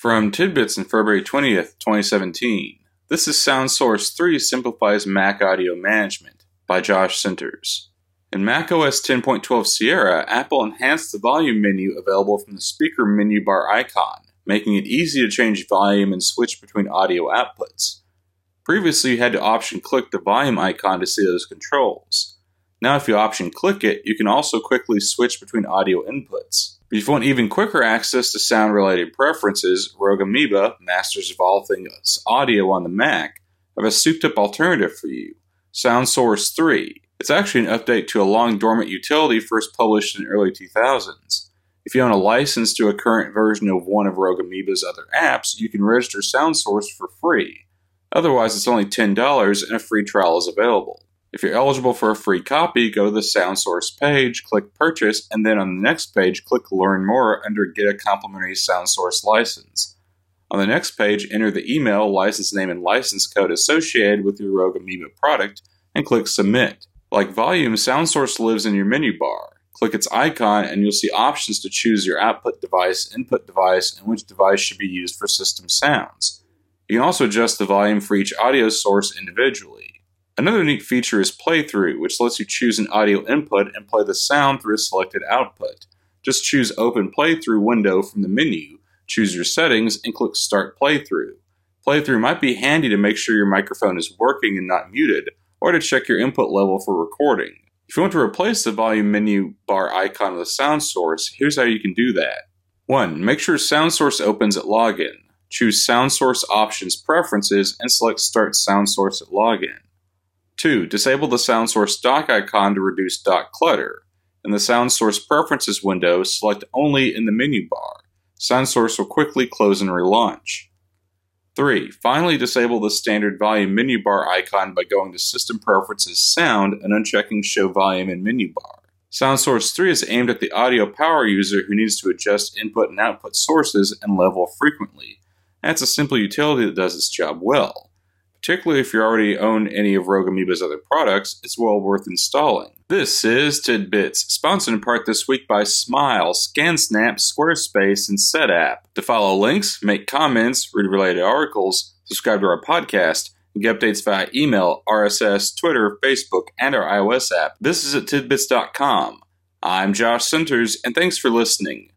From Tidbits on February 20th, 2017, this is SoundSource 3 Simplifies Mac Audio Management by Josh Centers. In macOS 10.12 Sierra, Apple enhanced the volume menu available from the speaker menu bar icon, making it easy to change volume and switch between audio outputs. Previously, you had to option-click the volume icon to see those controls. Now, if you option-click it, you can also quickly switch between audio inputs. If you want even quicker access to sound-related preferences, Rogue Amoeba, masters of all things audio on the Mac, have a souped-up alternative for you, SoundSource 3. It's actually an update to a long-dormant utility first published in the early 2000s. If you own a license to a current version of one of Rogue Amoeba's other apps, you can register SoundSource for free. Otherwise, it's only $10 and a free trial is available. If you're eligible for a free copy, go to the SoundSource page, click Purchase, and then on the next page, click Learn More under Get a Complimentary SoundSource License. On the next page, enter the email, license name, and license code associated with your Rogue Amoeba product, and click Submit. Like Volume, SoundSource lives in your menu bar. Click its icon, and you'll see options to choose your output device, input device, and which device should be used for system sounds. You can also adjust the volume for each audio source individually. Another neat feature is Playthrough, which lets you choose an audio input and play the sound through a selected output. Just choose Open Playthrough window from the menu, choose your settings, and click Start Playthrough. Playthrough might be handy to make sure your microphone is working and not muted, or to check your input level for recording. If you want to replace the volume menu bar icon with SoundSource, here's how you can do that. 1. Make sure SoundSource opens at login. Choose SoundSource Options Preferences and select Start SoundSource at login. 2. Disable the SoundSource dock icon to reduce dock clutter. In the SoundSource Preferences window, select Only in the menu bar. SoundSource will quickly close and relaunch. 3. Finally, disable the standard volume menu bar icon by going to System Preferences Sound and unchecking Show Volume in Menu Bar. SoundSource 3 is aimed at the audio power user who needs to adjust input and output sources and level frequently. And it's a simple utility that does its job well. Particularly if you already own any of Rogue Amoeba's other products, it's well worth installing. This is Tidbits, sponsored in part this week by Smile, ScanSnap, Squarespace, and SetApp. To follow links, make comments, read related articles, subscribe to our podcast, and get updates via email, RSS, Twitter, Facebook, and our iOS app. This is at tidbits.com. I'm Josh Centers, and thanks for listening.